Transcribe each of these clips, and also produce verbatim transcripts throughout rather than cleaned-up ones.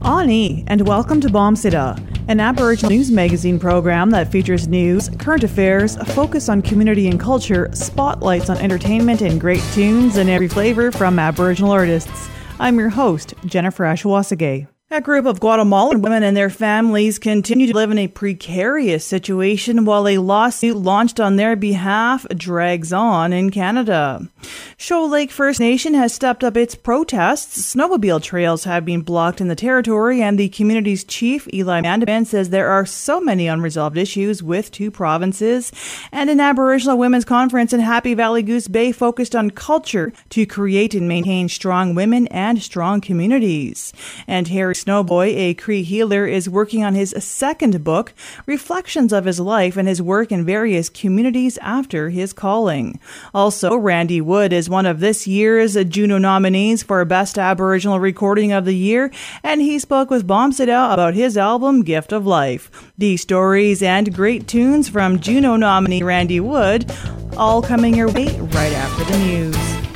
Ani, and welcome to Bombsida, an Aboriginal news magazine program that features news, current affairs, a focus on community and culture, spotlights on entertainment, and great tunes and every flavor from Aboriginal artists. I'm your host, Jennifer Ashwasage. A group of Guatemalan women and their families continue to live in a precarious situation while a lawsuit launched on their behalf drags on in Canada. Shoal Lake First Nation has stepped up its protests. Snowmobile trails have been blocked in the territory, and the community's chief, Eli Mandamin, says there are so many unresolved issues with two provinces. And an Aboriginal women's conference in Happy Valley Goose Bay focused on culture to create and maintain strong women and strong communities. And Harry Snowboy, a Cree healer, is working on his second book, reflections of his life and his work in various communities after his calling. Also, Randy Wood is one of this year's Juno nominees for Best Aboriginal Recording of the Year, and he spoke with Bombsida about his album, Gift of Life. These stories and great tunes from Juno nominee Randy Wood, all coming your way right after the news.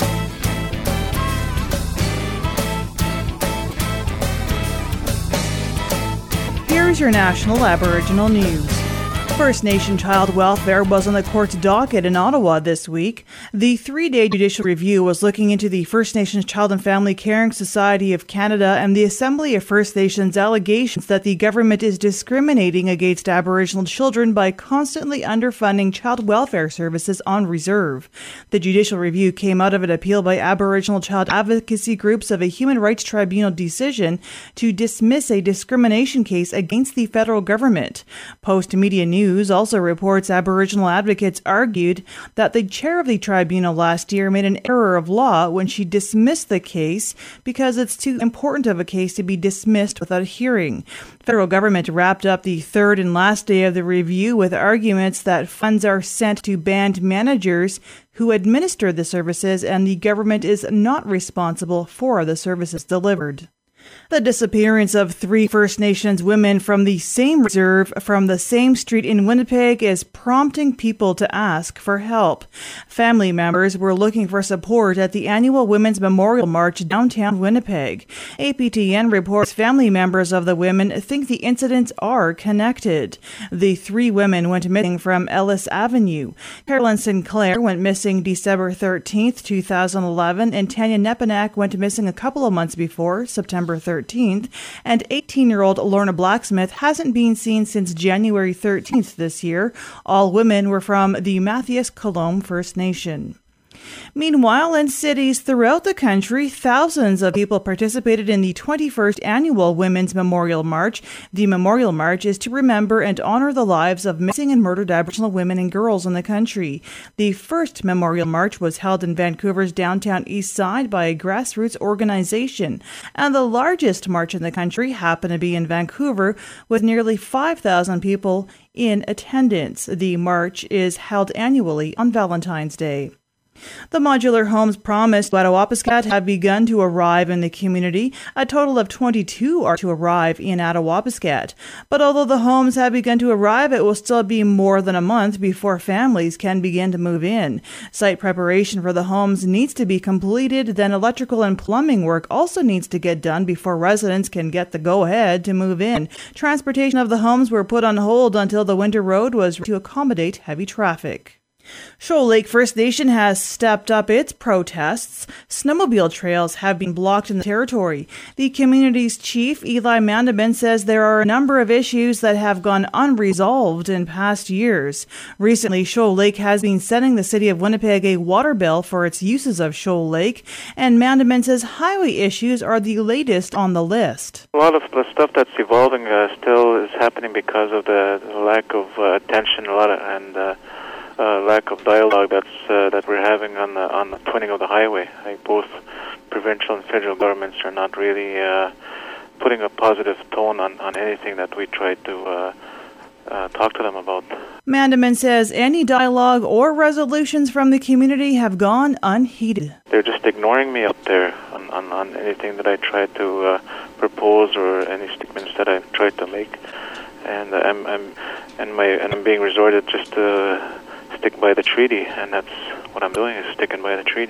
Here's your national Aboriginal news. First Nation child welfare was on the court's docket in Ottawa this week. The three-day judicial review was looking into the First Nations Child and Family Caring Society of Canada and the Assembly of First Nations allegations that the government is discriminating against Aboriginal children by constantly underfunding child welfare services on reserve. The judicial review came out of an appeal by Aboriginal child advocacy groups of a Human Rights Tribunal decision to dismiss a discrimination case against the federal government. Post Media News also reports Aboriginal advocates argued that the chair of the tribunal last year made an error of law when she dismissed the case because it's too important of a case to be dismissed without a hearing. Federal government wrapped up the third and last day of the review with arguments that funds are sent to band managers who administer the services and the government is not responsible for the services delivered. The disappearance of three First Nations women from the same reserve from the same street in Winnipeg is prompting people to ask for help. Family members were looking for support at the annual Women's Memorial March downtown Winnipeg. A P T N reports family members of the women think the incidents are connected. The three women went missing from Ellis Avenue. Carolyn Sinclair went missing December thirteenth, twenty eleven, and Tanya Nepanak went missing a couple of months before, September thirteenth, and eighteen-year-old Lorna Blacksmith hasn't been seen since January thirteenth this year. All women were from the Mathias Colomb First Nation. Meanwhile, in cities throughout the country, thousands of people participated in the twenty-first Annual Women's Memorial March. The Memorial March is to remember and honor the lives of missing and murdered Aboriginal women and girls in the country. The first Memorial March was held in Vancouver's downtown east side by a grassroots organization, and the largest march in the country happened to be in Vancouver with nearly five thousand people in attendance. The march is held annually on Valentine's Day. The modular homes promised by Attawapiskat have begun to arrive in the community. A total of twenty-two are to arrive in Attawapiskat. But although the homes have begun to arrive, it will still be more than a month before families can begin to move in. Site preparation for the homes needs to be completed, then electrical and plumbing work also needs to get done before residents can get the go-ahead to move in. Transportation of the homes were put on hold until the winter road was to accommodate heavy traffic. Shoal Lake First Nation has stepped up its protests. Snowmobile trails have been blocked in the territory. The community's chief, Eli Mandamin, says there are a number of issues that have gone unresolved in past years. Recently, Shoal Lake has been sending the city of Winnipeg a water bill for its uses of Shoal Lake, and Mandamin says highway issues are the latest on the list. A lot of the stuff that's evolving uh, still is happening because of the lack of uh, attention, a lot of, and uh, Uh, lack of dialogue that's uh, that we're having on the on the twinning of the highway. Like both provincial and federal governments are not really uh, putting a positive tone on, on anything that we try to uh, uh, talk to them about. Mandamin says any dialogue or resolutions from the community have gone unheeded. They're just ignoring me up there on, on, on anything that I try to uh, propose or any statements that I try to make, and uh, I'm I'm and my and I'm being resorted just to stick by the treaty, and that's what I'm doing, is sticking by the treaty.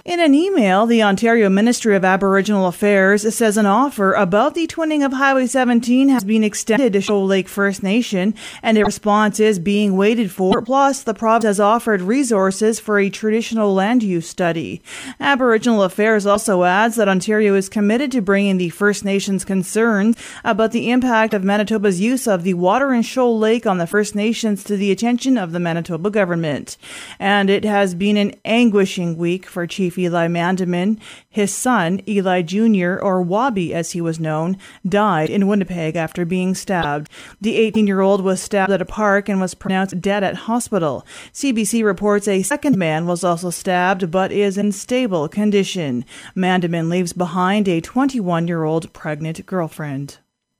In an email, the Ontario Ministry of Aboriginal Affairs says an offer about the twinning of Highway seventeen has been extended to Shoal Lake First Nation, and a response is being waited for. Plus, the province has offered resources for a traditional land use study. Aboriginal Affairs also adds that Ontario is committed to bringing the First Nations concerns about the impact of Manitoba's use of the water in Shoal Lake on the First Nations to the attention of the Manitoba government. And it has been an anguishing week for Chief Eli Mandamin. His son, Eli Junior, or Wabi as he was known, died in Winnipeg after being stabbed. The eighteen-year-old was stabbed at a park and was pronounced dead at hospital. C B C reports a second man was also stabbed but is in stable condition. Mandamin leaves behind a twenty-one-year-old pregnant girlfriend.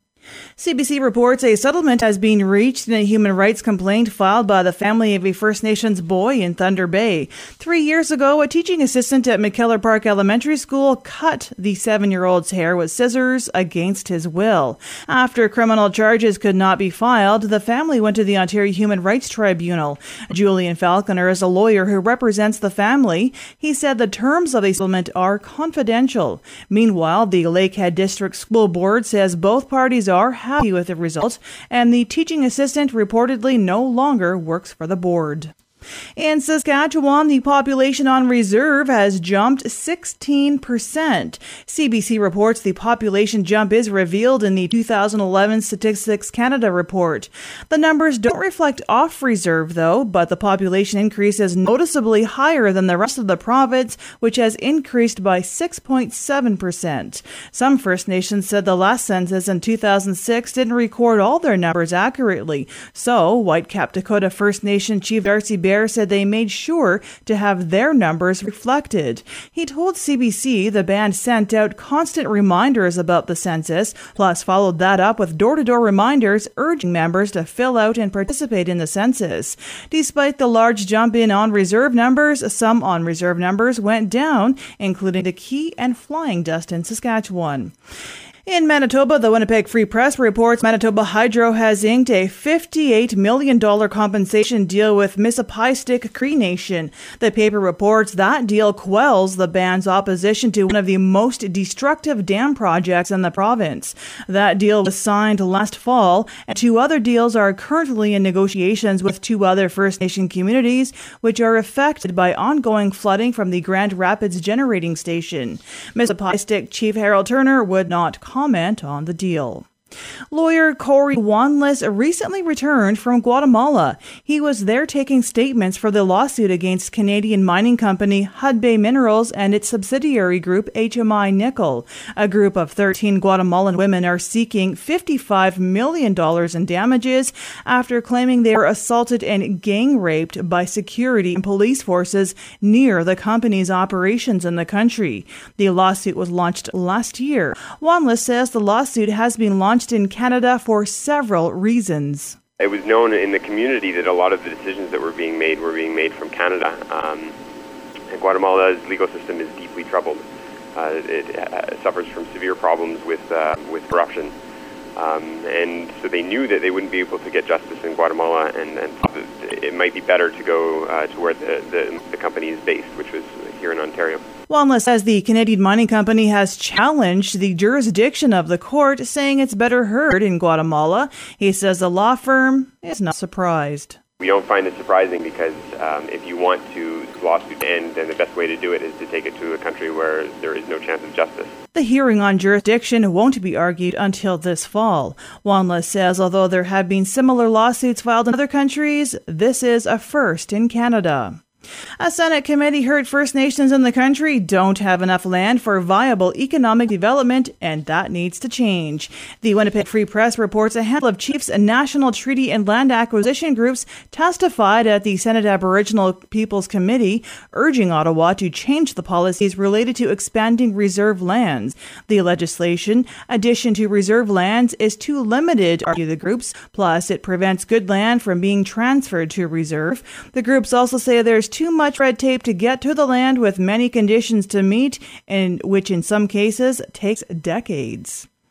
C B C reports a settlement has been reached in a human rights complaint filed by the family of a First Nations boy in Thunder Bay. Three years ago, a teaching assistant at McKellar Park Elementary School cut the seven-year-old's hair with scissors against his will. After criminal charges could not be filed, the family went to the Ontario Human Rights Tribunal. Julian Falconer is a lawyer who represents the family. He said the terms of the settlement are confidential. Meanwhile, the Lakehead District School Board says both parties are are happy with the result, and the teaching assistant reportedly no longer works for the board. In Saskatchewan, the population on reserve has jumped sixteen percent. C B C reports the population jump is revealed in the two thousand eleven Statistics Canada report. The numbers don't reflect off reserve, though, but the population increase is noticeably higher than the rest of the province, which has increased by six point seven percent. Some First Nations said the last census in two thousand six didn't record all their numbers accurately. So, Whitecap Dakota First Nation Chief Darcy Bear said they made sure to have their numbers reflected. He told C B C the band sent out constant reminders about the census, plus followed that up with door-to-door reminders urging members to fill out and participate in the census. Despite the large jump in on-reserve numbers, some on-reserve numbers went down, including the Key and Flying Dust in Saskatchewan. In Manitoba, the Winnipeg Free Press reports Manitoba Hydro has inked a fifty-eight million dollars compensation deal with Mississippistick Cree Nation. The paper reports that deal quells the band's opposition to one of the most destructive dam projects in the province. That deal was signed last fall, and two other deals are currently in negotiations with two other First Nation communities, which are affected by ongoing flooding from the Grand Rapids generating station. Mississippistick Chief Harold Turner would not comment comment on the deal. Lawyer Corey Wanless recently returned from Guatemala. He was there taking statements for the lawsuit against Canadian mining company Hudbay Minerals and its subsidiary group H M I Nickel. A group of thirteen Guatemalan women are seeking fifty-five million dollars in damages after claiming they were assaulted and gang raped by security and police forces near the company's operations in the country. The lawsuit was launched last year. Wanless says the lawsuit has been launched in Canada for several reasons. It was known in the community that a lot of the decisions that were being made were being made from Canada. Um, and Guatemala's legal system is deeply troubled. Uh, it uh, suffers from severe problems with uh, with corruption. Um, and so they knew that they wouldn't be able to get justice in Guatemala, and, and thought that it might be better to go uh, to where the, the, the company is based, which was here in Ontario. Wanless says the Canadian mining company has challenged the jurisdiction of the court, saying it's better heard in Guatemala. He says the law firm is not surprised. We don't find it surprising because um, if you want to lawsuit end, then the best way to do it is to take it to a country where there is no chance of justice. The hearing on jurisdiction won't be argued until this fall. Wanless says although there have been similar lawsuits filed in other countries, this is a first in Canada. A Senate committee heard First Nations in the country don't have enough land for viable economic development, and that needs to change. The Winnipeg Free Press reports a handful of chiefs and national treaty and land acquisition groups testified at the Senate Aboriginal Peoples Committee, urging Ottawa to change the policies related to expanding reserve lands. The legislation, addition to reserve lands, is too limited, argue the groups, plus it prevents good land from being transferred to reserve. The groups also say there's too much red tape to get to the land with many conditions to meet, and which in some cases takes decades.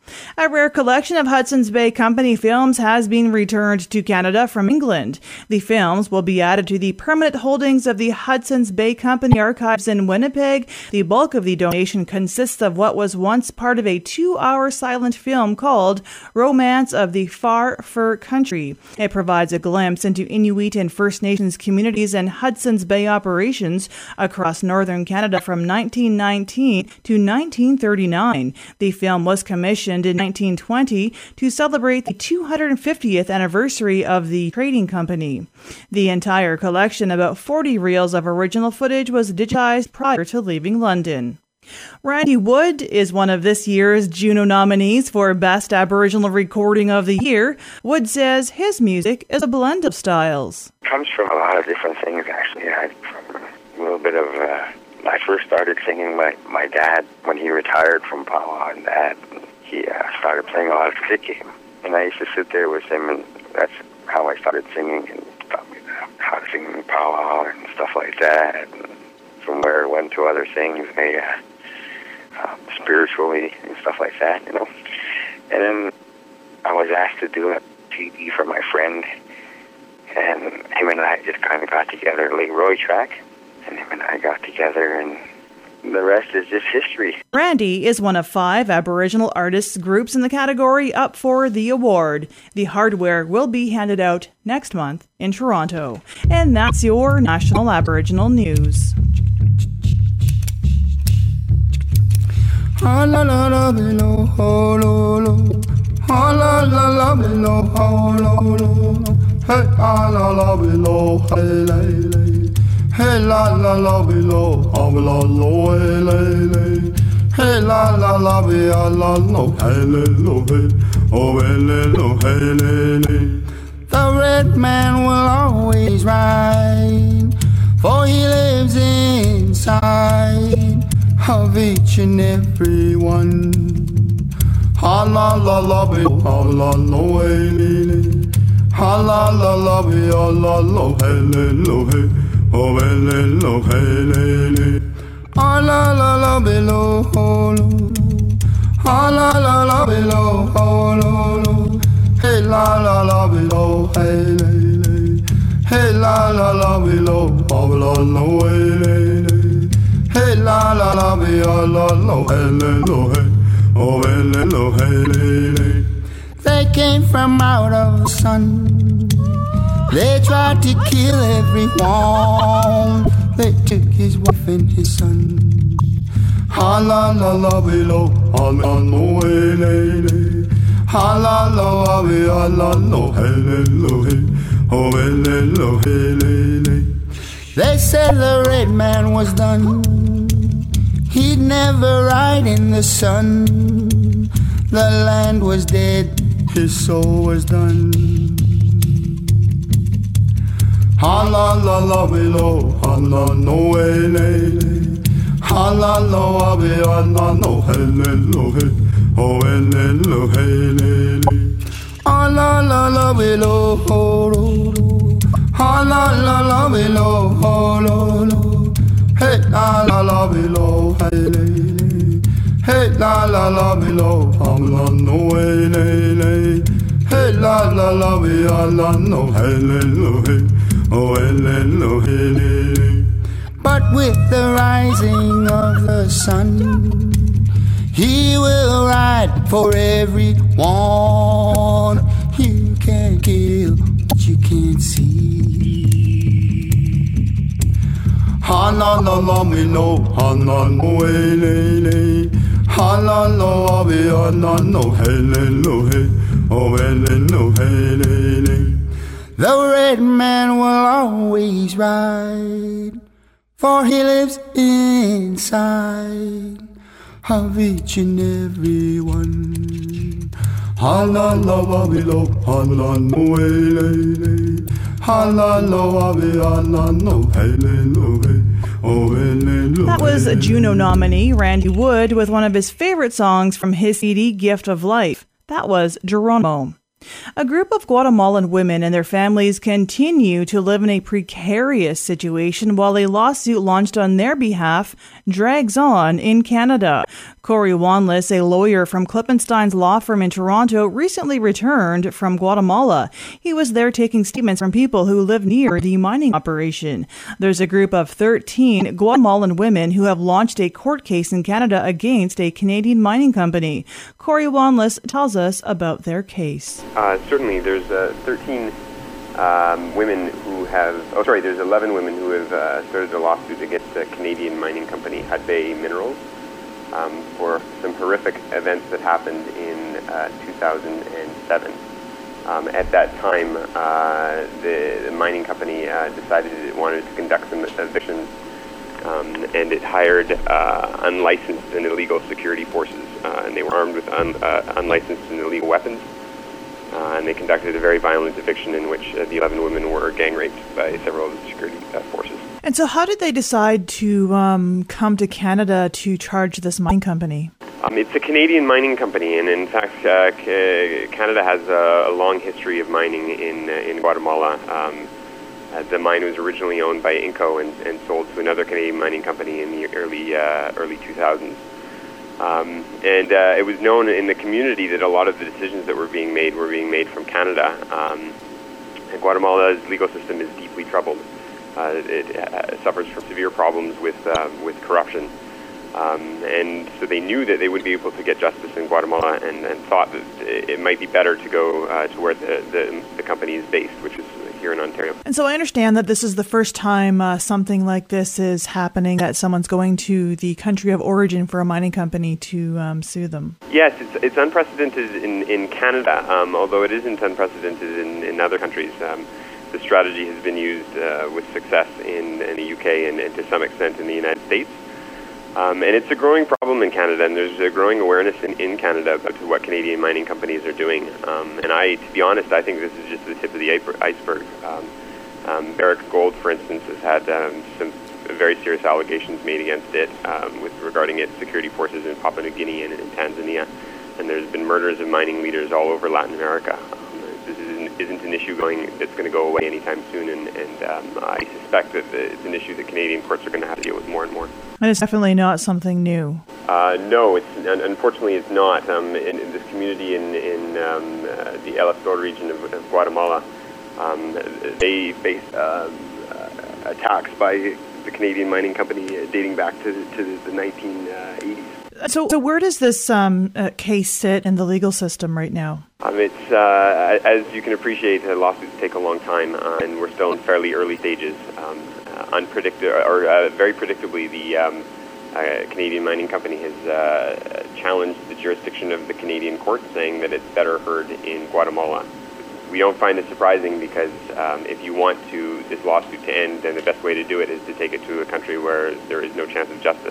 A rare collection of Hudson's Bay Company films has been returned to Canada from England. The films will be added to the permanent holdings of the Hudson's Bay Company archives in Winnipeg. The bulk of the donation consists of what was once part of a two-hour silent film called Romance of the Far Fur Country. It provides a glimpse into Inuit and First Nations communities and Hudson's Bay operations across northern Canada from nineteen nineteen to nineteen thirty-nine. The film was commissioned in nineteen twenty to celebrate the two hundred fiftieth anniversary of the trading company. The entire collection, about forty reels of original footage, was digitized prior to leaving London. Randy Wood is one of this year's Juno nominees for Best Aboriginal Recording of the Year. Wood says his music is a blend of styles. It comes from a lot of different things, actually. I, from a little bit of... Uh, I first started singing my, my dad when he retired from powwow, and dad, he uh, started playing a lot of stick game. And I used to sit there with him, and that's how I started singing, and taught me how to sing powwow and stuff like that. And from where it went to other things, they, uh, uh, spiritually and stuff like that, you know. And then I was asked to do a C D for my friend, and him and I just kind of got together, Leroy track. And him and I got together, and the rest is just history. Randy is one of five Aboriginal artists groups in the category up for the award. The hardware will be handed out next month in Toronto. And that's your National Aboriginal News. Hey la la la below, abla lo ele. Hey la la la be ala lo hele lo he, oh ele lo hele. The red man will always ride, for he lives inside of each and every one. Ha la la la be ala lo ele. Ha la la la be ala lo hele lo he. Oh, hele, lo, hele, ah, la, la, la, below, oh, lo, ah, la, la, la, below, oh, lo, lo, hey, la, la, la, below, hele, hey, la, la, la, below, oh, la, lo, hele, hey, la, la, la, be, ah, la, lo, hele, lo, hey, oh, hele, lo, hele. They came from out of the sun. They tried to kill everyone. They took his wife and his son. Ha la la la below, ha la no ele. Ha la la be ha la no hele lo he, oh hele lo hele. They said the red man was done. He'd never ride in the sun. The land was dead, his soul was done. Ha la la la below, ha la no ele. Ha la la be ha la no hele lo he, oh hele lo hele. Ha la la la below, ho lo lo. Ha la la la below, ho lo lo. Hey la la la below, hele. Hey la la la below, ha la no ele. Hey la la la be ha la no hele lo he. Oh, hello, hello. But with the rising of the sun, he will ride for everyone. You can't kill what you can't see. Ha la la la me no, ha la no ele. Ha la la be ha la no hello he. Oh, hello, hello. The red man will always ride, for he lives inside of each and every one. Ha la la wa below, ha la no ele. Ha la la wa be ha la no hele lo he. Oh, hele lo. That was a Juno nominee Randy Wood with one of his favorite songs from his C D Gift of Life. That was Geronimo. A group of Guatemalan women and their families continue to live in a precarious situation while a lawsuit launched on their behalf drags on in Canada. Corey Wanless, a lawyer from Klippenstein's law firm in Toronto, recently returned from Guatemala. He was there taking statements from people who live near the mining operation. There's a group of thirteen Guatemalan women who have launched a court case in Canada against a Canadian mining company. Corey Wanless tells us about their case. Uh, certainly, there's uh, thirteen um, women who have, oh sorry, there's eleven women who have uh, started a lawsuit against a Canadian mining company, Hudbay Minerals, um, for some horrific events that happened in uh, two thousand seven. Um, at that time, uh, the, the mining company uh, decided it wanted to conduct some evictions, um, and it hired uh, unlicensed and illegal security forces, uh, and they were armed with un, uh, unlicensed and illegal weapons, uh, and they conducted a very violent eviction in which uh, the eleven women were gang raped by several of the security uh, forces. And so how did they decide to um, come to Canada to charge this mining company? Um, it's a Canadian mining company, and in fact, uh, c- Canada has a, a long history of mining in uh, in Guatemala. Um, uh, the mine was originally owned by Inco and, and sold to another Canadian mining company in the early uh, early two thousands. Um, and uh, it was known in the community that a lot of the decisions that were being made were being made from Canada. Um, and Guatemala's legal system is deeply troubled. Uh, it uh, suffers from severe problems with uh, with corruption. Um, and so they knew that they would be able to get justice in Guatemala, and, and thought that it might be better to go uh, to where the, the, the company is based, which is here in Ontario. And so I understand that this is the first time uh, something like this is happening, that someone's going to the country of origin for a mining company to um, sue them. Yes, it's, it's unprecedented in, in Canada, um, although it isn't unprecedented in, in other countries. Um, the strategy has been used uh, with success in, in the U K and, and to some extent in the United States. Um, and it's a growing problem in Canada, and there's a growing awareness in, in Canada about what Canadian mining companies are doing. Um, and I, to be honest, I think this is just the tip of the iceberg. Um, um, Barrick Gold, for instance, has had um, some very serious allegations made against it um, with regarding its security forces in Papua New Guinea and in Tanzania. And there's been murders of mining leaders all over Latin America. Um, this isn't, isn't an issue going that's going to go away anytime soon, and, and um, I suspect that it's an issue that Canadian courts are going to have to deal with more and more. And it's definitely not something new. Uh, no, it's unfortunately it's not. Um, in, in this community in, in um, uh, the El Estor region of, of Guatemala, um, they face uh, uh, attacks by the Canadian mining company uh, dating back to, to the nineteen eighties. So, so where does this um, uh, case sit in the legal system right now? Um, it's uh, as you can appreciate, uh, lawsuits take a long time, uh, and we're still in fairly early stages. Um, uh, unpredictable, or uh, very predictably, the um, uh, Canadian mining company has uh, challenged the jurisdiction of the Canadian court, saying that it's better heard in Guatemala. We don't find it surprising because um, if you want to this lawsuit to end, then the best way to do it is to take it to a country where there is no chance of justice.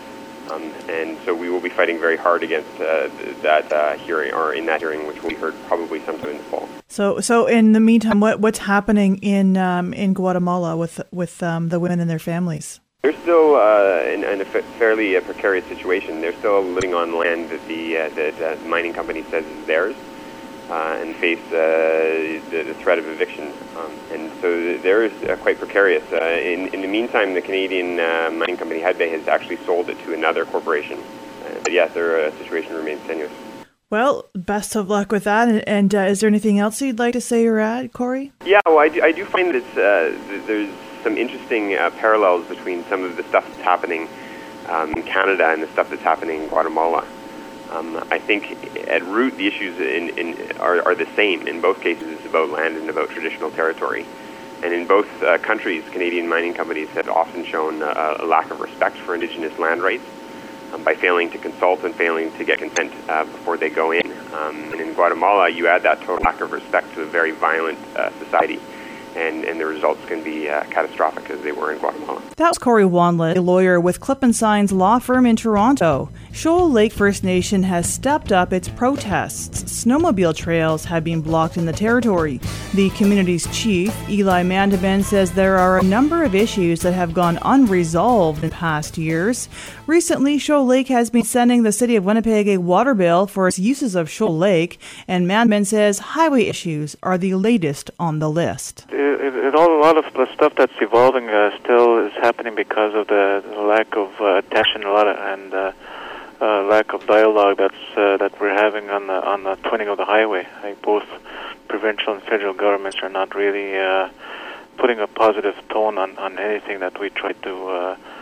Um, and so we will be fighting very hard against uh, that uh, hearing, or in that hearing, which will be heard probably sometime in the fall. So, so in the meantime, what what's happening in um, in Guatemala with with um, the women and their families? They're still uh, in, in a fa- fairly uh, precarious situation. They're still living on land that the uh, that uh, the mining company says is theirs, uh, and face uh, the, the threat of eviction. Um, and so they're uh, quite precarious. Uh, in, in the meantime, the Canadian uh, mining company Hudbay has actually sold it to another corporation. Uh, but yes, their uh, situation remains tenuous. Well, best of luck with that. And, and uh, is there anything else you'd like to say or add, Corey? Yeah, well, I do, I do find that it's, uh, there's some interesting uh, parallels between some of the stuff that's happening um, in Canada and the stuff that's happening in Guatemala. Um, I think at root the issues in, in, are, are the same. In both cases, it's about land and about traditional territory. And in both uh, countries, Canadian mining companies have often shown a, a lack of respect for Indigenous land rights um, by failing to consult and failing to get consent uh, before they go in. Um, and in Guatemala, you add that total lack of respect to a very violent uh, society. And, and the results can be uh, catastrophic, as they were in Guatemala. That was Corey Wanless, a lawyer with Klippenstein's law firm in Toronto. Shoal Lake First Nation has stepped up its protests. Snowmobile trails have been blocked in the territory. The community's chief, Eli Mandaben, says there are a number of issues that have gone unresolved in past years. Recently, Shoal Lake has been sending the city of Winnipeg a water bill for its uses of Shoal Lake, and Mandaben says highway issues are the latest on the list. It, it, it all, a lot of the stuff that's evolving uh, still is happening because of the, the lack of uh, attention, a lot of, and uh, Uh, lack of dialogue that's uh, that we're having on the on the twinning of the highway. Like both provincial and federal governments are not really uh, putting a positive tone on, on anything that we try to uh,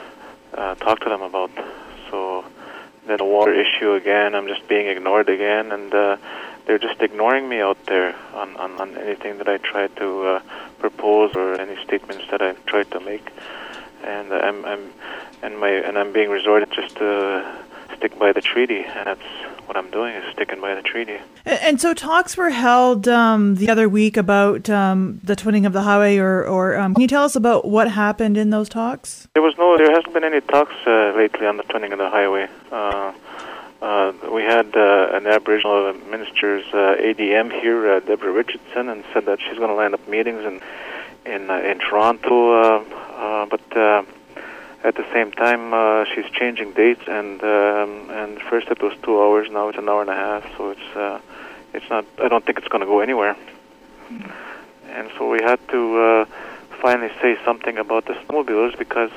uh, talk to them about. So then a water issue again, I'm just being ignored again, and uh, they're just ignoring me out there on, on, on anything that I try to uh, propose or any statements that I've tried to make. And uh, I'm I'm and my and I'm being resorted just to stick by the treaty, and that's what I'm doing, is sticking by the treaty. And, and so talks were held um, the other week about um, the twinning of the highway, or, or um, can you tell us about what happened in those talks? There was no, there hasn't been any talks uh, lately on the twinning of the highway. Uh, uh, we had uh, an Aboriginal Minister's uh, A D M here, uh, Deborah Richardson, and said that she's going to line up meetings in in, uh, in Toronto, uh, uh, but uh, at the same time, uh, she's changing dates, and um, and first it was two hours, now it's an hour and a half. So it's uh, it's not. I don't think it's going to go anywhere. Mm-hmm. And so we had to uh, finally say something about the snowmobilers, because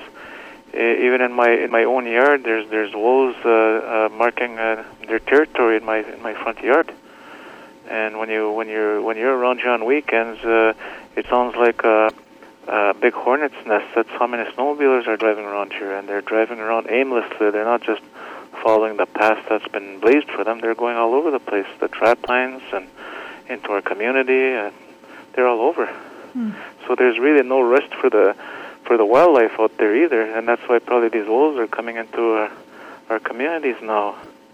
uh, even in my in my own yard, there's there's wolves uh, uh, marking uh, their territory in my in my front yard. And when you when you're when you're around here on weekends, uh, it sounds like a Uh, big hornet's nest. That's how many snowmobilers are driving around here, and they're driving around aimlessly. They're not just following the path that's been blazed for them. They're going all over the place, the trap lines and into our community, and they're all over. Hmm. So there's really no rest for the for the wildlife out there either, and that's why probably these wolves are coming into our, our communities now.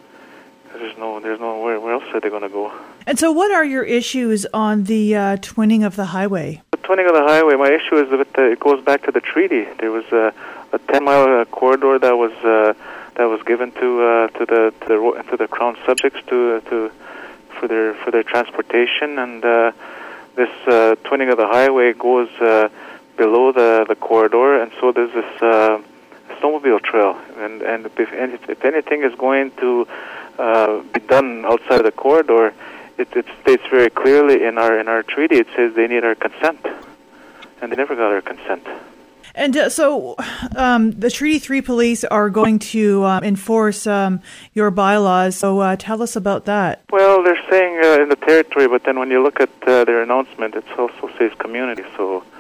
There's no, there's no where, where else are they going to go? And so, what are your issues on the uh, twinning of the highway? The twinning of the highway. My issue is that the, it goes back to the treaty. There was a, a ten-mile uh, corridor that was uh, that was given to uh, to the to the to the Crown subjects to to for their for their transportation, and uh, this uh, twinning of the highway goes uh, below the, the corridor, and so there's this uh, snowmobile trail, and and if, if anything is going to uh, be done outside of the corridor, It, it states very clearly in our in our treaty. It says they need our consent, and they never got our consent. And uh, so, um, the Treaty Three police are going to um, enforce um, your bylaws. So, uh, tell us about that. Well, they're saying uh, in the territory, but then when you look at uh, their announcement, it also says community. So,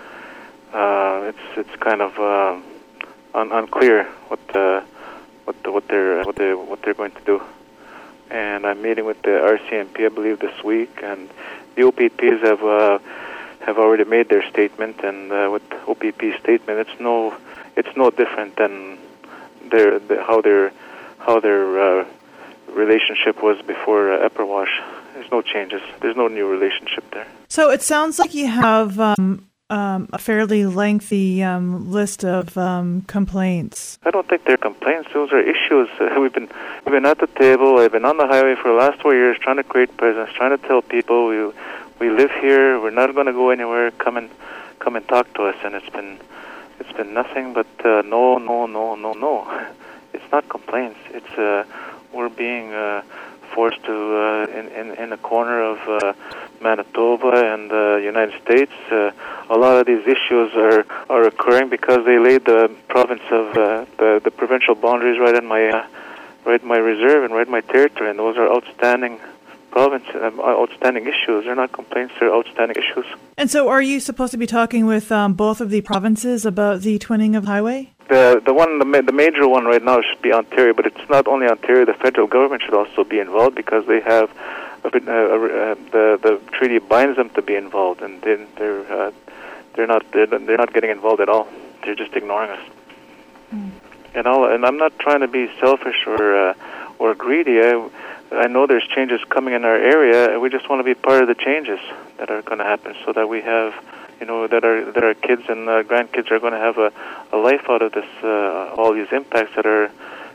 uh, it's it's kind of uh, un- unclear what the, what the, what they're what they what they're going to do. And I'm meeting with the R C M P, I believe, this week, and the O P Ps have uh, have already made their statement. And uh, with O P P statement, it's no it's no different than their the, how their how their uh, relationship was before uh, Epperwash. There's no changes. There's no new relationship there. So it sounds like you have um, um, a fairly lengthy um, list of um, complaints. I don't think they're complaints. Those are issues. Uh, we've been we've been at the table. I've been on the highway for the last four years, trying to create presence, trying to tell people we we live here. We're not going to go anywhere. Come and come and talk to us. And it's been it's been nothing but uh, no, no, no, no, no. It's not complaints. It's uh, we're being uh, forced to uh, in, in in a corner of uh, Manitoba and the United States. Uh, a lot of these issues are, are occurring because they laid the province of uh, the the provincial boundaries right in my uh, right in my reserve and right in my territory, and those are outstanding province um, outstanding issues. They're not complaints; they're outstanding issues. And so, are you supposed to be talking with um, both of the provinces about the twinning of highway? The the one the, ma- the major one right now should be Ontario, but it's not only Ontario. The federal government should also be involved, because they have a bit, uh, uh, the the treaty binds them to be involved, and they, they're uh, they're not they're, they're not getting involved at all. They're just ignoring us. Mm. And all and I'm not trying to be selfish or uh, or greedy. I, I know there's changes coming in our area, and we just want to be part of the changes that are going to happen, so that we have, you know, that our that our kids and uh, grandkids are going to have a, a life out of this, uh, all these impacts that are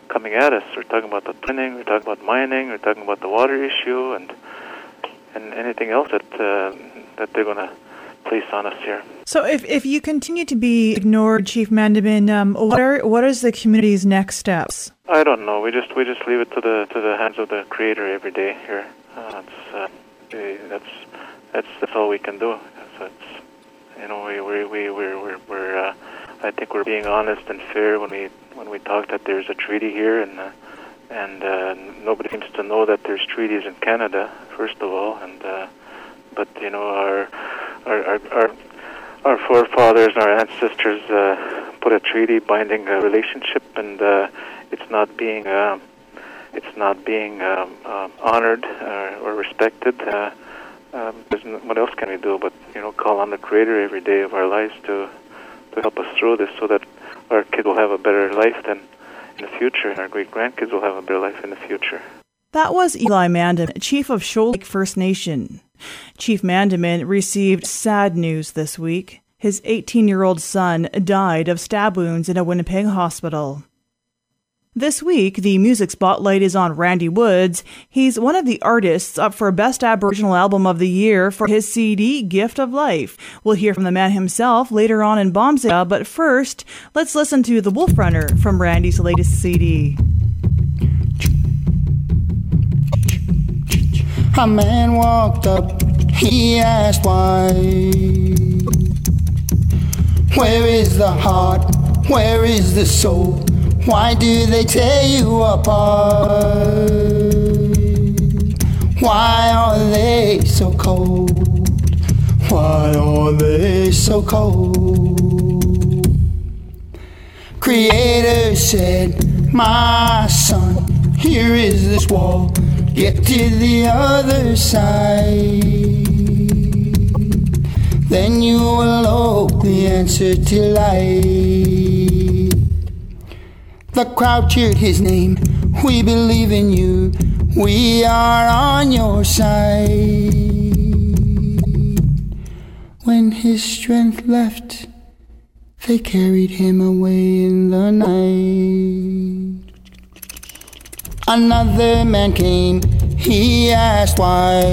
coming at us. We're talking about the twinning, we're talking about mining, we're talking about the water issue, and and anything else that uh, that they're going to place on us here. So if, if you continue to be ignored, Chief Mandelman, um, what are what is the community's next steps? I don't know. We just we just leave it to the to the hands of the Creator every day here. Uh, that's uh, that's that's that's all we can do. So it's, you know, we we we we're we're, we're uh, I think we're being honest and fair when we when we talk that there's a treaty here, and uh, and uh, nobody seems to know that there's treaties in Canada, first of all, and uh, but you know our our our, our Our forefathers and our ancestors uh, put a treaty binding a relationship, and uh, it's not being uh, it's not being um, um, honored uh, or respected. Uh, um, no, what else can we do but you know call on the Creator every day of our lives to to help us through this, so that our kids will have a better life than in the future, and our great grandkids will have a better life in the future. That was Eli Mandelman, Chief of Shoal Lake First Nation. Chief Mandelman received sad news this week. His eighteen-year-old son died of stab wounds in a Winnipeg hospital. This week, the music spotlight is on Randy Woods. He's one of the artists up for Best Aboriginal Album of the Year for his C D, Gift of Life. We'll hear from the man himself later on in Bombsdale, but first, let's listen to The Wolf Runner from Randy's latest C D. A man walked up, he asked why. Where is the heart? Where is the soul? Why do they tear you apart? Why are they so cold? Why are they so cold? Creator said, my son, here is this wall. Get to the other side. Then you will know the answer to life. The crowd cheered his name. We believe in you. We are on your side. When his strength left, they carried him away in the night. Another man came, he asked why.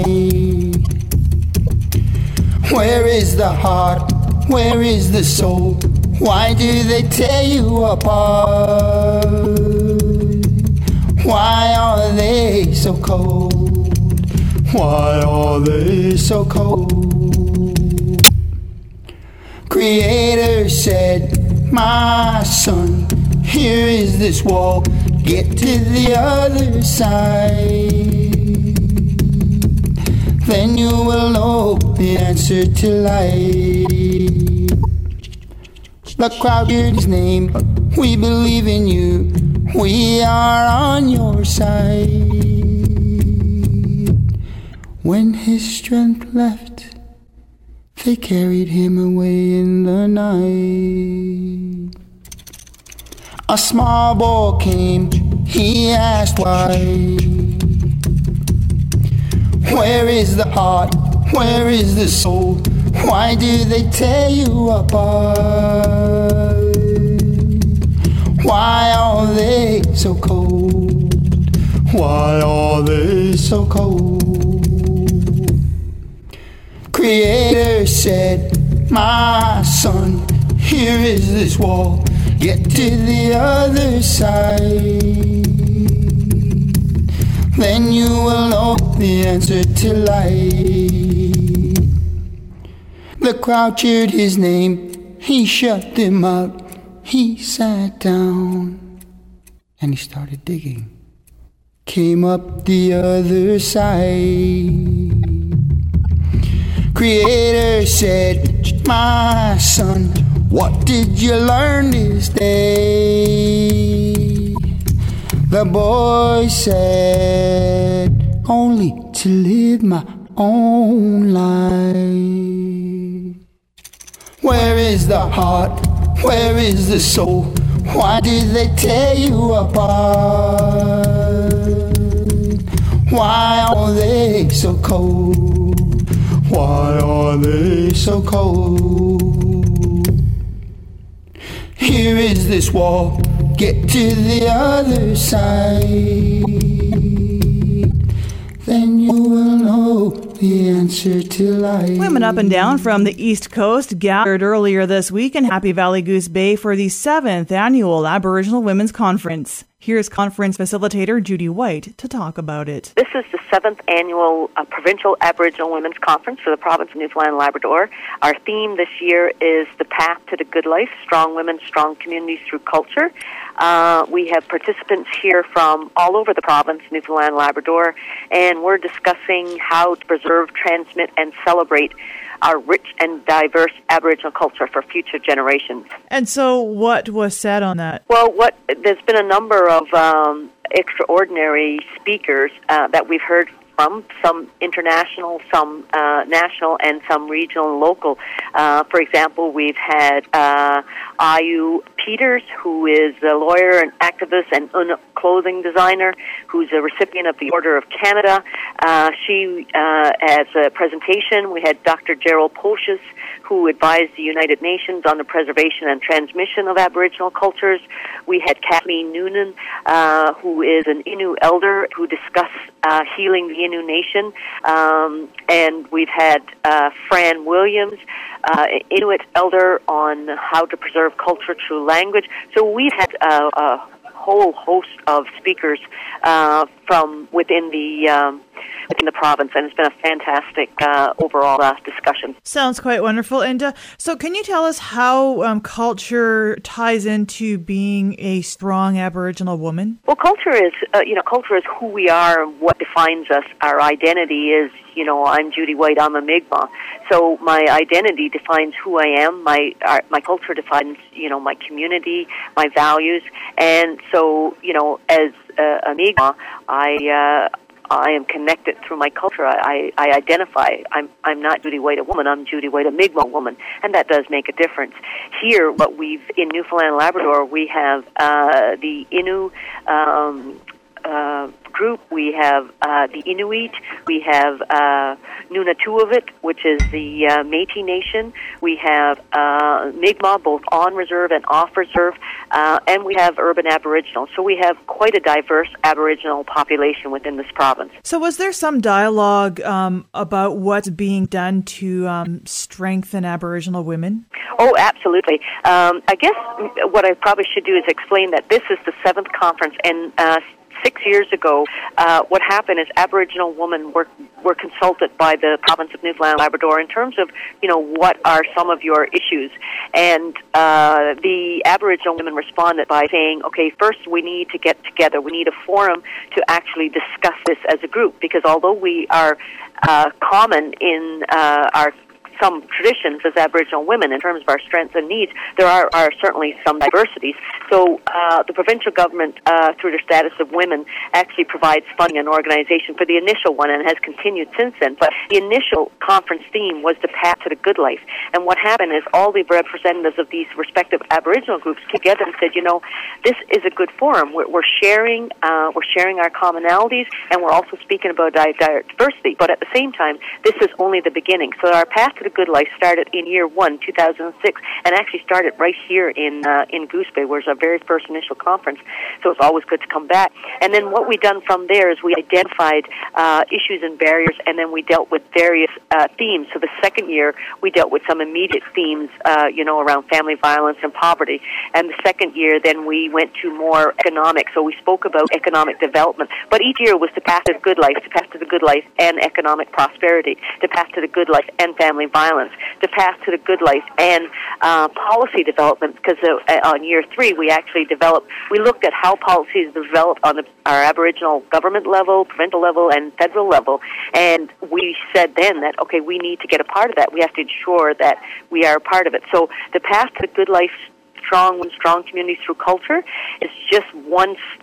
Where is the heart? Where is the soul? Why do they tear you apart? Why are they so cold? Why are they so cold? Creator said, my son, here is this wall. Get to the other side. Then you will know the answer to life. The crowd heard his name. We believe in you. We are on your side. When his strength left, they carried him away in the night. A small boy came, he asked why. Where is the heart? Where is the soul? Why do they tear you apart? Why are they so cold? Why are they so cold? Creator said, my son, here is this wall. Get to the other side. Then you will know the answer to life. The crowd cheered his name. He shut them out. He sat down and he started digging. Came up the other side. Creator said, my son, what did you learn this day? The boy said, only to live my own life. Where is the heart? Where is the soul? Why did they tear you apart? Why are they so cold? Why are they so cold? Here is this wall. get to the other side, then you will know the answer to life. Women up and down from the East Coast gathered earlier this week in Happy Valley Goose Bay for the seventh annual Aboriginal Women's Conference. Here's conference facilitator Judy White to talk about it. This is the seventh annual uh, Provincial Aboriginal Women's Conference for the province of Newfoundland and Labrador. Our theme this year is The Path to the Good Life, Strong Women, Strong Communities Through Culture. Uh, we have participants here from all over the province, Newfoundland and Labrador, and we're discussing how to preserve, transmit, and celebrate our rich and diverse Aboriginal culture for future generations. And so what was said on that? Well, what there's been a number of um, extraordinary speakers uh, that we've heard from, some international, some uh, national, and some regional and local. Uh, for example, we've had uh, Ayu Peters, who is a lawyer and activist and un- clothing designer, who's a recipient of the Order of Canada. Uh, she, uh, as a presentation, we had Doctor Gerald Poches, who advised the United Nations on the preservation and transmission of Aboriginal cultures. We had Kathleen Noonan, uh, who is an Innu elder, who discussed uh, healing the Innu Nation. Um, and we've had uh, Fran Williams, uh, Inuit elder, on how to preserve culture through language. So we've had uh, a whole host of speakers uh, from within the um, within the province, and it's been a fantastic uh, overall uh, discussion. Sounds quite wonderful. And uh, so can you tell us how um, culture ties into being a strong Aboriginal woman? Well, culture is, uh, you know, culture is who we are, what defines us. Our identity is, you know, I'm Judy White, I'm a Mi'kmaq. So my identity defines who I am. My our, my culture defines, you know, my community, my values. And so, you know, as uh, a Mi'kmaq, I... Uh, I am connected through my culture. I, I identify. I'm I'm not Judy White, a woman. I'm Judy White, a Mi'kmaq woman, and that does make a difference. Here, what we've in Newfoundland and Labrador, we have uh, the Innu um, uh, group. We have uh, the Inuit. We have uh, Nunatuavut, which is the uh, Métis Nation. We have uh, Mi'kmaq, both on reserve and off reserve, uh, and we have urban Aboriginal. So we have quite a diverse Aboriginal population within this province. So was there some dialogue um, about what's being done to um, strengthen Aboriginal women? Oh, absolutely. Um, I guess what I probably should do is explain that this is the seventh conference, and uh, Six years ago, uh, what happened is Aboriginal women were were consulted by the province of Newfoundland and Labrador in terms of, you know, what are some of your issues. And uh, the Aboriginal women responded by saying, okay, first we need to get together. We need a forum to actually discuss this as a group, because although we are uh, common in uh, our some traditions as Aboriginal women in terms of our strengths and needs, there are, are certainly some diversities. So uh, the provincial government, uh, through their status of women, actually provides funding and organization for the initial one, and has continued since then. But the initial conference theme was the path to the good life. And what happened is all the representatives of these respective Aboriginal groups came together and said, you know, this is a good forum. We're, we're sharing, uh, we're sharing our commonalities, and we're also speaking about diversity. But at the same time, this is only the beginning. So our path to the good life started in year one, two thousand six, and actually started right here in uh, in Goose Bay, where it's our very first initial conference. So it's always good to come back. And then what we done from there is we identified uh, issues and barriers, and then we dealt with various uh, themes. So the second year, we dealt with some immediate themes, uh, you know, around family violence and poverty. And the second year, then we went to more economic. So we spoke about economic development. But each year was the path to the good life, the path to the good life and economic prosperity, the path to the good life and family violence, the path to the good life and uh, policy development. Because uh, on year three, we actually developed, we looked at how policies developed on the, our Aboriginal government level, provincial level, and federal level. And we said then that, okay, we need to get a part of that. We have to ensure that we are a part of it. So the path to the good life, strong, strong communities through culture, is just one step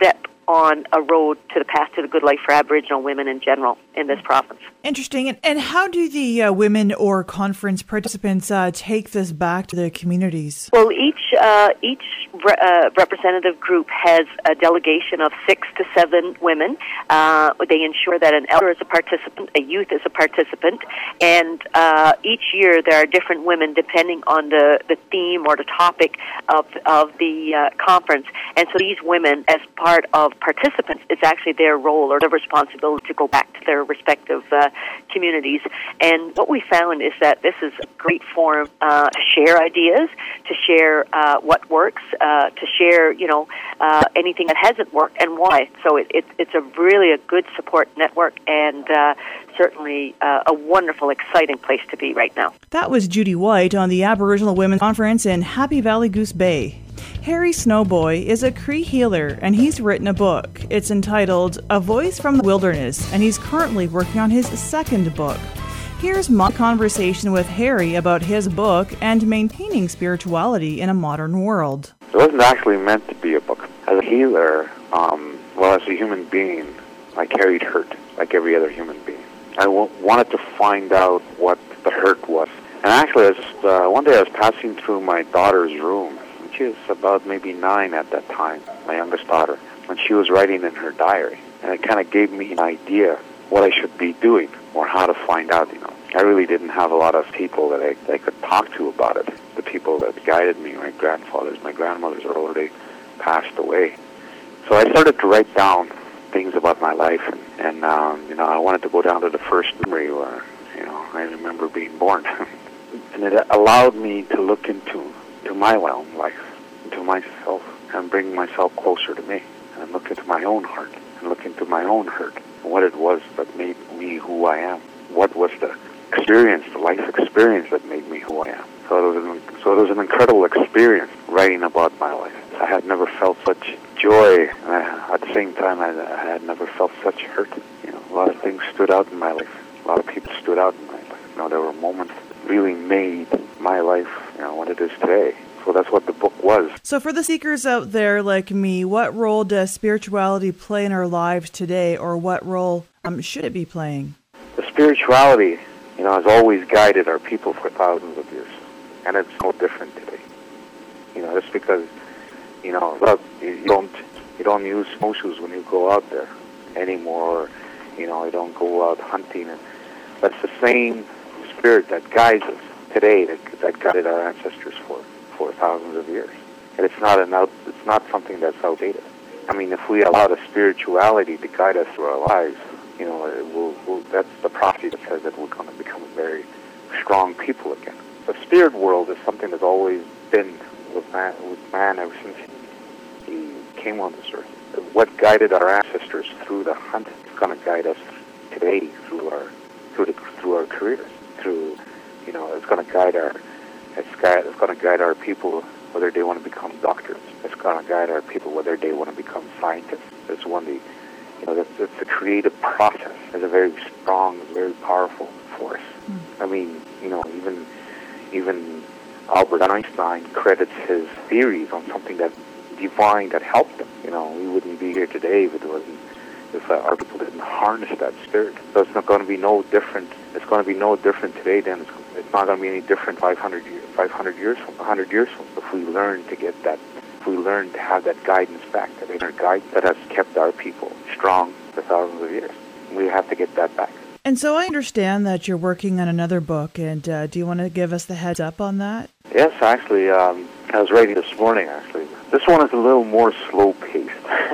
on a road to the path to the good life for Aboriginal women in general in this province. Interesting. And, and how do the uh, women or conference participants uh, take this back to their communities? Well, each uh, each re- uh, representative group has a delegation of six to seven women. Uh, they ensure that an elder is a participant, a youth is a participant, and uh, each year there are different women depending on the, the theme or the topic of of the uh, conference. And so these women, as part of participants, it's actually their role or their responsibility to go back to their respective uh, communities. And what we found is that this is a great forum uh, to share ideas, to share uh, what works, uh, to share, you know, uh, anything that hasn't worked and why. So it, it, it's a really a good support network and uh, certainly uh, a wonderful, exciting place to be right now. That was Judy White on the Aboriginal Women's Conference in Happy Valley Goose Bay. Harry Snowboy is a Cree healer, and he's written a book. It's entitled A Voice from the Wilderness, and he's currently working on his second book. Here's my conversation with Harry about his book and maintaining spirituality in a modern world. It wasn't actually meant to be a book. As a healer, um, well, as a human being, I carried hurt like every other human being. I w- wanted to find out what the hurt was. And actually, I was just, uh, one day I was passing through my daughter's room. She was about maybe nine at that time, my youngest daughter, when she was writing in her diary. And it kind of gave me an idea what I should be doing or how to find out, you know. I really didn't have a lot of people that I, that I could talk to about it. The people that guided me, my grandfathers, my grandmothers are already passed away. So I started to write down things about my life. And, and um, you know, I wanted to go down to the first memory where, you know, I remember being born. And it allowed me to look into to my own life, into myself, and bring myself closer to me, and look into my own heart, and look into my own hurt, and what it was that made me who I am. What was the experience, the life experience that made me who I am. So it was an, so it was an incredible experience writing about my life. I had never felt such joy, and I, at the same time, I, I had never felt such hurt. You know, a lot of things stood out in my life. A lot of people stood out in my life. You know, there were moments that really made my life, you know, what it is today. So that's what the book was. So for the seekers out there like me, what role does spirituality play in our lives today, or what role um, should it be playing? The spirituality, you know, has always guided our people for thousands of years, and it's no different today. You know, just because, you know, look, you don't you don't use snowshoes when you go out there anymore, or, you know, you don't go out hunting, and that's the same spirit that guides us today that, that guided our ancestors for, for thousands of years. And it's not an out, it's not something that's outdated. I mean, if we allow the spirituality to guide us through our lives, you know, it will, will, that's the prophecy that says that we're going to become a very strong people again. The spirit world is something that's always been with man, with man ever since he came on this earth. What guided our ancestors through the hunt is going to guide us today through our through the, through our careers. Through, you know, it's going to guide our it's, guide, it's going to guide our people whether they want to become doctors. It's going to guide our people whether they want to become scientists. It's one of the You know, it's, it's a creative process. It's a very strong, very powerful force. Mm. I mean, you know, even even Albert Einstein credits his theories on something that divine that helped him. You know, we wouldn't be here today if it wasn't if uh, our people didn't harness that spirit. So it's not going to be no different. It's going to be no different today than it's, it's not going to be any different five hundred years, five hundred years from one hundred years from. If we learn to get that. We learn to have that guidance back, that inner guidance that has kept our people strong for thousands of years. We have to get that back. And so I understand that you're working on another book, and uh, do you want to give us the heads up on that? Yes, actually, um, I was writing this morning, actually. This one is a little more slow-paced.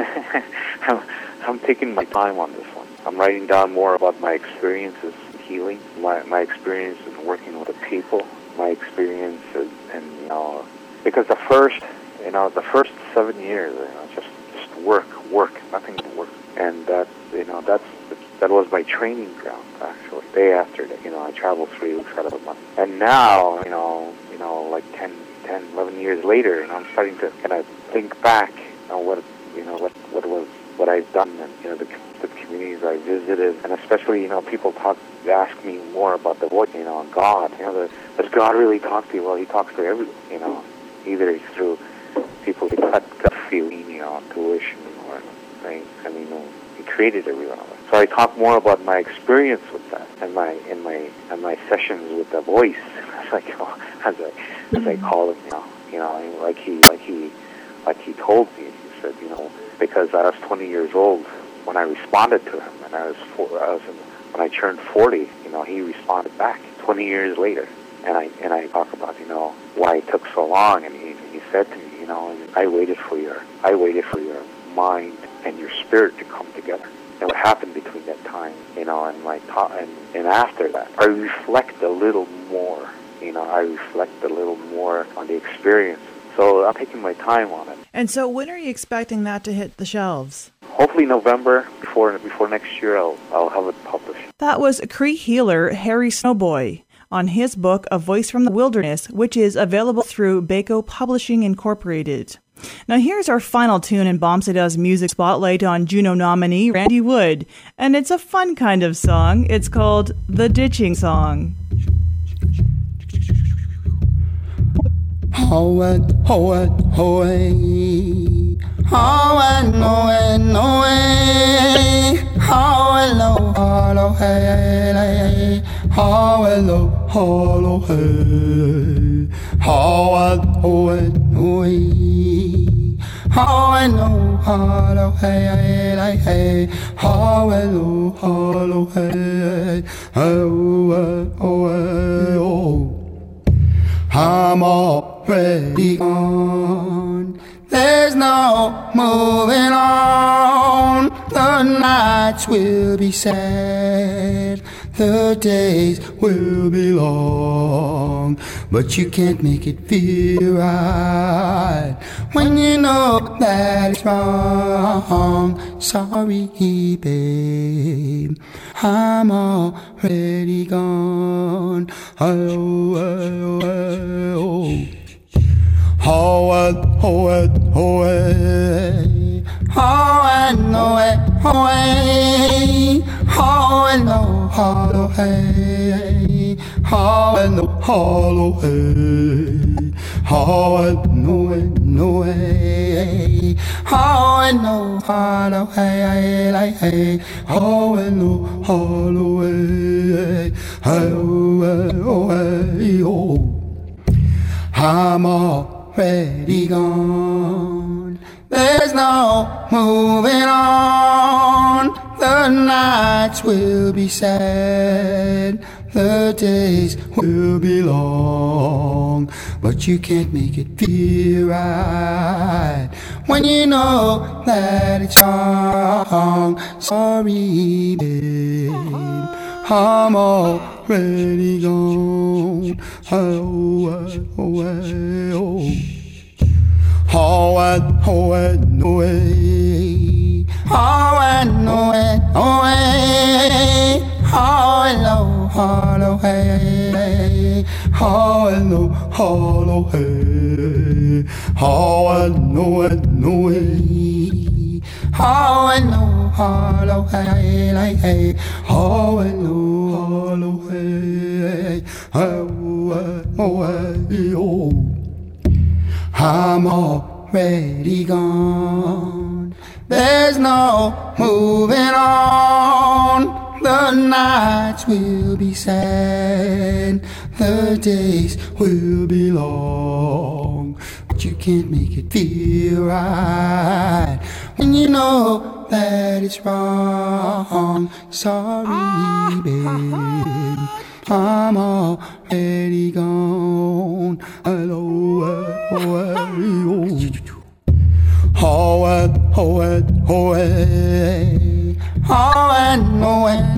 I'm, I'm taking my time on this one. I'm writing down more about my experiences in healing, my, my experience in working with the people, my experience in, in you know, because the first... You know, the first seven years, you know, just just work, work, nothing but work, and that, you know, that's that was my training ground actually. Day after day, you know, I traveled three weeks out of a month, and now, you know, you know, like ten, ten, eleven years later, and I'm starting to kind of think back on what, you know, what what was what I've done, and you know, the, the communities I visited, and especially, you know, people talk, ask me more about the voice, you know, God, you know, the, does God really talk to you? Well, He talks to everyone, you know, either through people with gut, gut feeling, you know, intuition, or saying, and you know, he created every one of us. So I talk more about my experience with that and my in my and my sessions with the voice, as I call, as I as I call it now. You know, like he like he like he told me. He said, you know, because I was twenty years old when I responded to him, and I was four, I was in, when I turned forty. You know, he responded back twenty years later, and I and I talk about, you know, why it took so long, and he he said to me, you know, I waited for your I waited for your mind and your spirit to come together. And what happened between that time, you know, and my ta- and, and after that, I reflect a little more, you know, I reflect a little more on the experience. So I'm taking my time on it. And so when are you expecting that to hit the shelves? Hopefully November, before before next year, I'll, I'll have it published. That was Cree healer Harry Snowboy on his book, A Voice from the Wilderness, which is available through Baco Publishing Incorporated. Now here's our final tune in Bombsayda's Music Spotlight on Juno nominee Randy Wood, and it's a fun kind of song. It's called The Ditching Song. Ho-et, ho-et, ho-et, ho-et, no-et, no-et, ho-hello, hello, hey, ho-hello, hello, hey, ho-et, ho-et, no-et, ho-hello, hello, hey, hey, ho-hello, hello, hey, ho-et, ho-et, oh. I'm already gone. There's no moving on. The nights will be sad. The days will be long. But you can't make it feel right when you know that it's wrong. Sorry, babe, I'm already gone. Oh, oh, oh, oh. Ho-et, ho-et, ho-et, ho-et, no-et, ho-et, ho-et, no, ho-lo, hey, ho-et, no, ho-lo, hey, ho-et, no-et, no-et, ho-et, no, ho-lo, hey, hey, ho-et, no, ho-lo, hey, ho-et, ho-et, oh. I'm already gone. There's no moving on. The nights will be sad. The days will be long. But you can't make it feel right when you know that it's wrong. Sorry, babe, I'm already gone. Oh, oh, oh, ho-et, ho-et, no-et, ho-et, no-et, no-et, ho-hello, hello, hey, ho-hello, hello, hey, ho-et, no-et, no-et, ho-hello, hello, hey, hey, ho-hello, hello, hey, ho-et, ho-et, oh. I'm already gone. There's no moving on. The nights will be sad. The days will be long. But you can't make it feel right when you know that it's wrong. Sorry, babe, I'm already gone. Hello, oh, oh, ho-et, ho-et, ho-et, ho-et, no-et,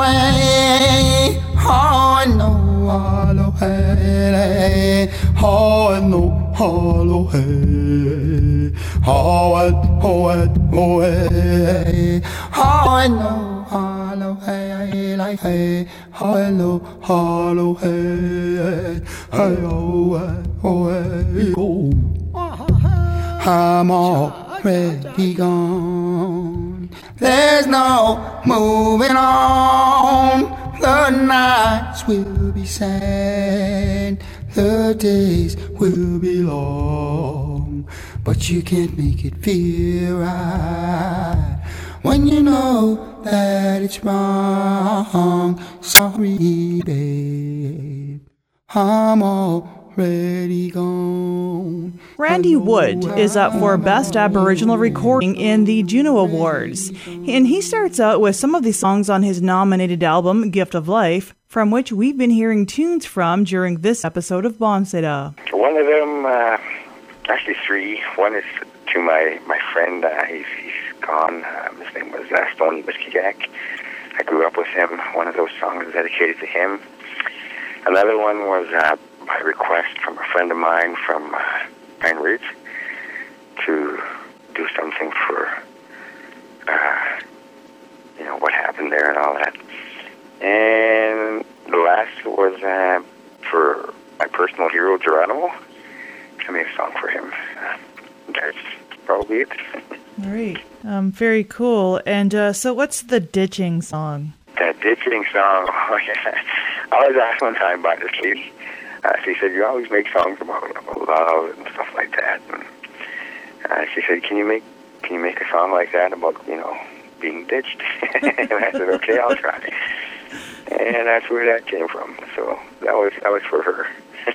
ho-et, ho-et, no, hello, hey, ho-et, no, hello, hey, ho-et, ho-et, ho-et, ho-et, no, hello, hey, like, hey, hello, hello, hey, hey, oh, oh, hey, oh. I'm already gone. There's no moving on. The nights will be sad. The days will be long. But you can't make it feel right when you know that it's wrong. Sorry, babe, I'm already gone. Randy Wood is up for Best Aboriginal Recording in the Juno Awards, and he starts out with some of the songs on his nominated album, Gift of Life, from which we've been hearing tunes from during this episode of Bombsida. One of them, uh, actually three. One is to my, my friend, uh, he's, he's gone. Um, his name was uh, Stony Whiskey Jack. I grew up with him. One of those songs is dedicated to him. Another one was uh, by request from a friend of mine from uh, Pine Ridge to do something for, uh, you know, what happened there and all that. And the last was uh, for my personal hero, Geronimo. I made a song for him. Uh, that's probably it. All right. Um, very cool. And uh, so what's the ditching song? That ditching song, oh yeah. I was asked one time by this lady. Uh, she said, you always make songs about, about love and stuff like that. And uh, she said, can you make can you make a song like that about, you know, being ditched? And I said, okay, I'll try. And that's where that came from. So that was that was for her.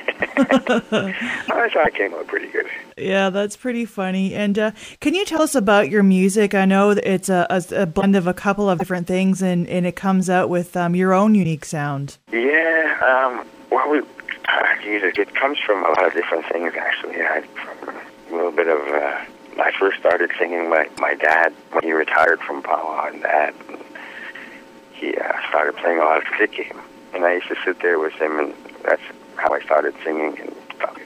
I thought it came out pretty good. Yeah, that's pretty funny. And uh, can you tell us about your music? I know that it's a, a, a blend of a couple of different things, and, and it comes out with um, your own unique sound. Yeah, um, well, we, uh, music, it comes from a lot of different things, actually. I, from a little bit of, uh, I first started singing my, my dad when he retired from powwow and that. And he uh, started playing a lot of stick game. And I used to sit there with him, and that's how I started singing and probably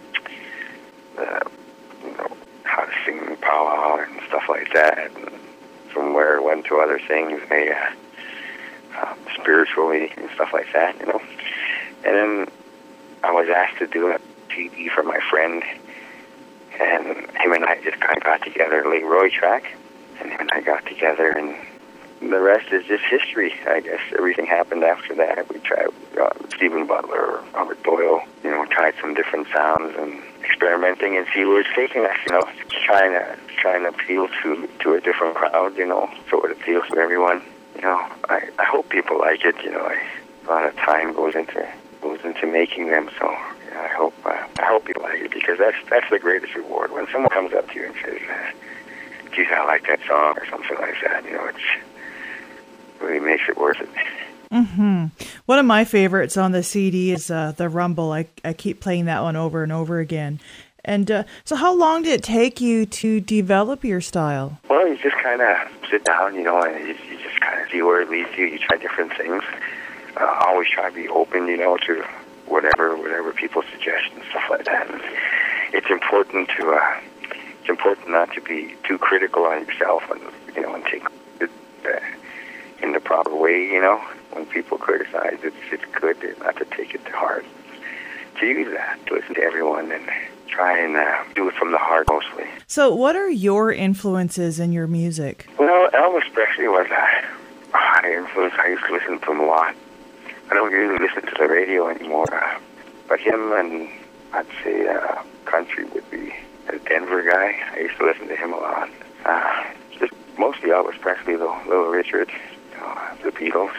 the, the, you know, how to sing powwow and stuff like that. And from where it went to other things, they, uh, um, spiritually and stuff like that, you know. And then I was asked to do a T V for my friend, and him and I just kind of got together, Leroy track, and him and I got together, and the rest is just history, I guess. Everything happened after that. We tried uh, Stephen Butler, Robert Boyle, you know, tried some different sounds and experimenting and see where it's taking us, you know, trying to trying to appeal to, to a different crowd, you know, so it appeals to everyone. You know, I, I hope people like it, you know. I, a lot of time goes into goes into making them, so you know, I hope uh, I hope people like it, because that's that's the greatest reward. When someone comes up to you and says, uh, geez, I like that song, or something like that, you know, it's really makes it worth it. Mm-hmm. One of my favorites on the C D is uh, The Rumble. I, I keep playing that one over and over again. And uh, so how long did it take you to develop your style? Well, you just kind of sit down, you know, and you, you just kind of see where it leads you. You try different things. Uh, always try to be open, you know, to whatever whatever people suggest and stuff like that. And it's important to uh, it's important not to be too critical on yourself, and you know, and take it uh, in the proper way, you know. When people criticize, it's, it's good not to take it to heart. To use that, to listen to everyone and try and uh, do it from the heart mostly. So what are your influences in your music? Well, Elvis Presley was a high influence. I used to listen to him a lot. I don't really listen to the radio anymore. Uh, but him and I'd say uh, country would be a Denver guy. I used to listen to him a lot. Uh, just mostly Elvis Presley, though. Little Richard, you know, the Beatles.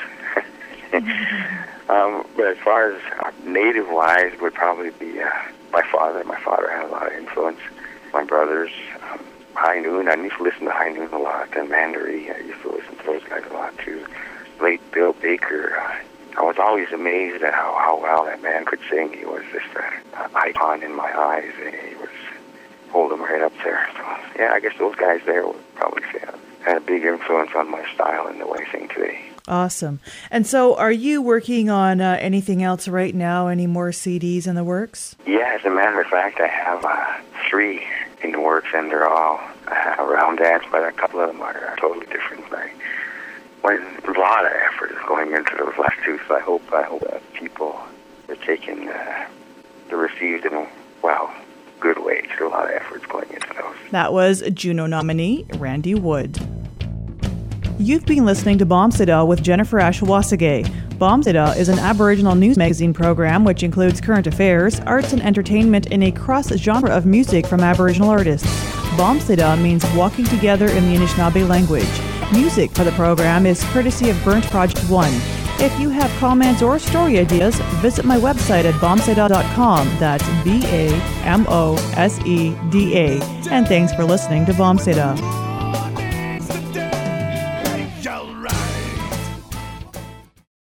um, but as far as uh, native-wise, would probably be uh, my father. My father had a lot of influence. My brothers, um, High Noon. I used to listen to High Noon a lot. And Mandaree, I used to listen to those guys a lot too. Late Bill Baker. Uh, I was always amazed at how, how well that man could sing. He was just an icon in my eyes. He was holding right up there. So, yeah, I guess those guys there would probably say uh, had a big influence on my style and the way I sing today. Awesome. And so are you working on uh, anything else right now? Any more C Ds in the works? Yeah, as a matter of fact, I have uh, three in the works, and they're all uh, around dance, but a couple of them are uh, totally different. I, when a lot of effort is going into those last two, so I hope I hope that people are taking uh, the received in a, well, good way. There's a lot of efforts going into those. That was Juno nominee Randy Wood. You've been listening to Bombsida with Jennifer Ashawasage. Bombsida is an Aboriginal news magazine program which includes current affairs, arts and entertainment in a cross-genre of music from Aboriginal artists. Bombsida means walking together in the Anishinaabe language. Music for the program is courtesy of Burnt Project One. If you have comments or story ideas, visit my website at bomseda dot com. That's B A M O S E D A. And thanks for listening to Bomseda.